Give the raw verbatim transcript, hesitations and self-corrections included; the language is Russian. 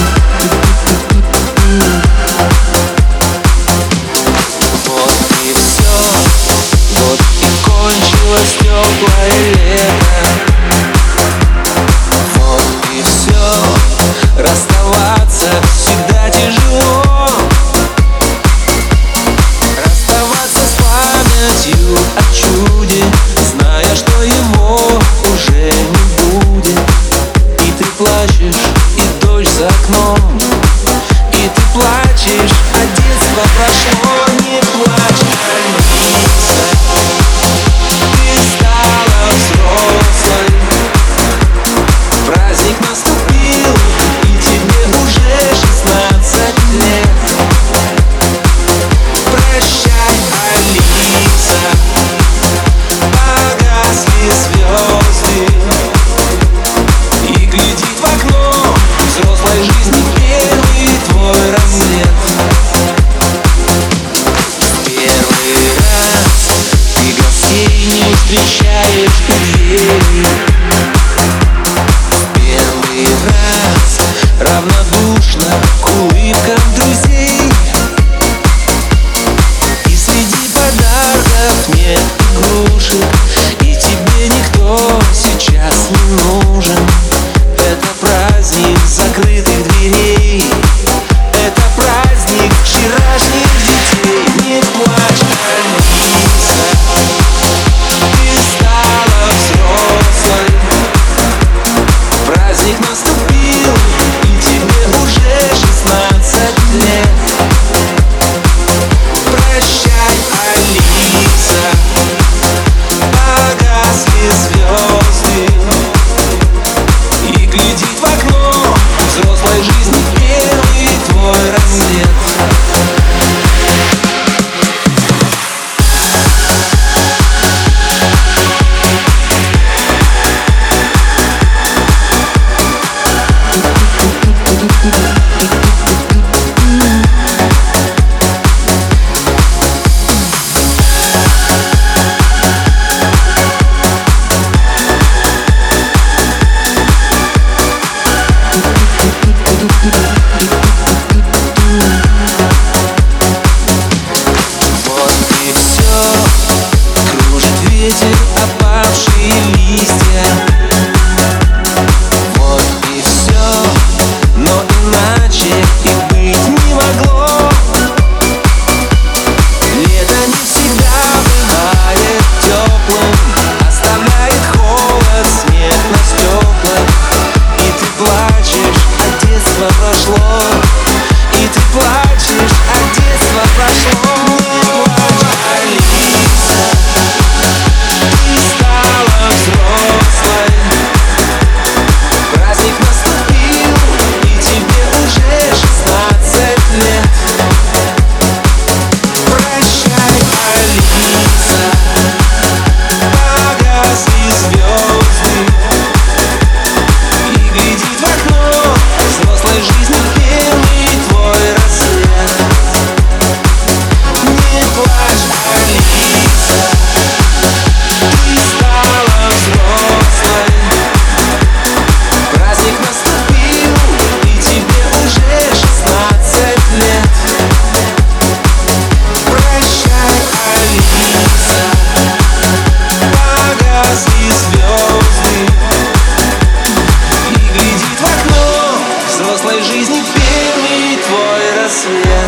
Вот и все, вот и кончилось теплое лето. Вот и все, расставаться всегда тяжело. Расставаться с памятью о чуде, зная, что его уже не будет. И ты плачешь, и дождь за окном, и ты плачешь, а детство прошло. Не плачь, Алиса, ты стала взрослой. Праздник наступил, и тебе уже шестнадцать лет. Прощай, Алиса, погасли звезды, и глядит в окно взрослой жизни первый твой рассвет. Первый раз ты гостей не встречаешь у двери. Первый раз равнодушно к улыбкам друзей. И среди подарков нет игрушек, и тебе никто сейчас не нужен. Это праздник закрытых дверей, это праздник вчерашних детей. Не плачь, Алиса, ты стала взрослой. Праздник наступил, и тебе уже шестнадцать лет. Прощай, Алиса, погасли звезды, и глядит в окно взрослой жизни первый твой рассвет. Вот и все, кружит ветер опавшие листья. Вот и все, но иначе и быть не могло. Лето не всегда бывает теплым, оставляет холод, снег на стеклах. И ты плачешь, а детство прошло. И ты плачешь, а детство прошло. Не плачь, Алиса, ты стала взрослой. Праздник наступил, и тебе уже шестнадцать лет. Прощай, Алиса, погасли звезды, и глядит в окно взрослой жизни первый твой рассвет. Не плачь, Алиса, ты стала взрослой. Праздник наступил, и тебе уже шестнадцать лет. Прощай, Алиса, погасли звезды, и глядит в окно взрослой жизни первый твой рассвет.